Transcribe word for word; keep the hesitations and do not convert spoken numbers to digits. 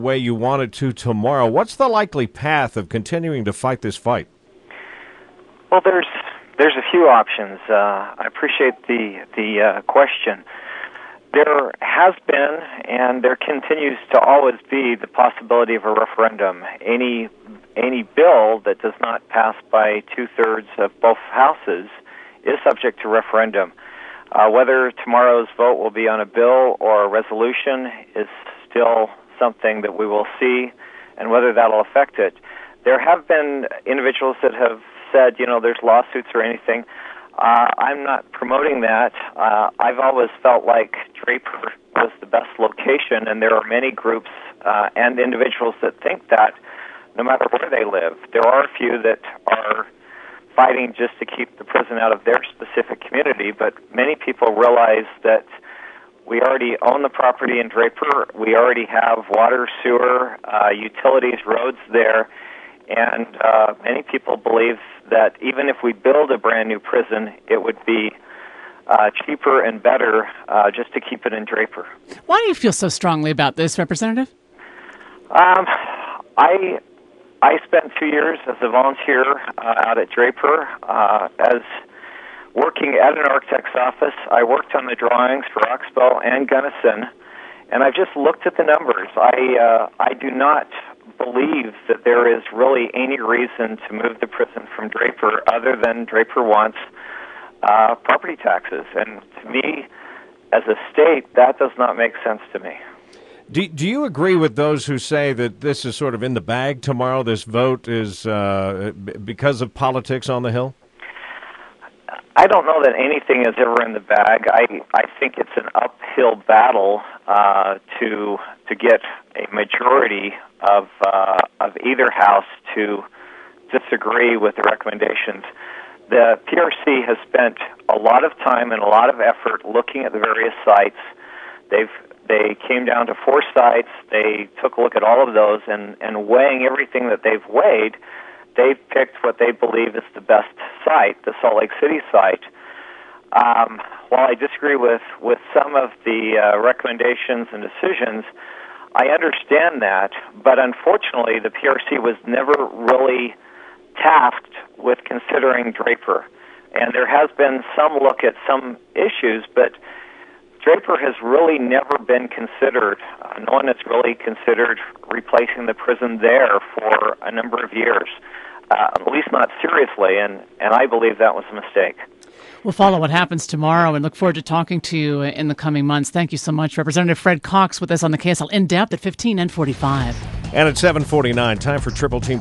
way you want it to tomorrow. What's the likely path of continuing to fight this fight? Well, there's there's a few options. Uh, I appreciate the the uh, question. There has been, and there continues to always be, the possibility of a referendum. Any any bill that does not pass by two-thirds of both houses is subject to referendum. Uh, whether tomorrow's vote will be on a bill or a resolution is still something that we will see, and whether that will affect it. There have been individuals that have said, you know, there's lawsuits or anything. Uh, I'm not promoting that. Uh, I've always felt like Draper was the best location, and there are many groups uh, and individuals that think that no matter where they live. There are a few that are fighting just to keep the prison out of their specific community, but many people realize that we already own the property in Draper. We already have water, sewer, uh, utilities, roads there, and uh, many people believe that even if we build a brand new prison, it would be uh, cheaper and better uh, just to keep it in Draper. Why do you feel so strongly about this, Representative? Um, I I spent two years as a volunteer uh, out at Draper uh, as working at an architect's office. I worked on the drawings for Oxbow and Gunnison, and I've just looked at the numbers. I uh, I do not believe that there is really any reason to move the prison from Draper other than Draper wants uh, property taxes. And to me, as a state, that does not make sense to me. Do, do you agree with those who say that this is sort of in the bag tomorrow, this vote is uh, because of politics on the Hill? I don't know that anything is ever in the bag. I, I think it's an uphill battle uh, to to get a majority of uh, of either house to disagree with the recommendations. The P R C has spent a lot of time and a lot of effort looking at the various sites. They've they came down to four sites. They took a look at all of those, and, and weighing everything that they've weighed, they've picked what they believe is the best site, the Salt Lake City site. Um, while I disagree with, with some of the uh, recommendations and decisions, I understand that, but unfortunately the P R C was never really tasked with considering Draper. And there has been some look at some issues, but Draper has really never been considered. Uh, no one has really considered replacing the prison there for a number of years, uh, at least not seriously, and, and I believe that was a mistake. We'll follow what happens tomorrow and look forward to talking to you in the coming months. Thank you so much, Representative Fred Cox, with us on the K S L In Depth at fifteen and forty-five. And at seven forty-nine, time for Triple Team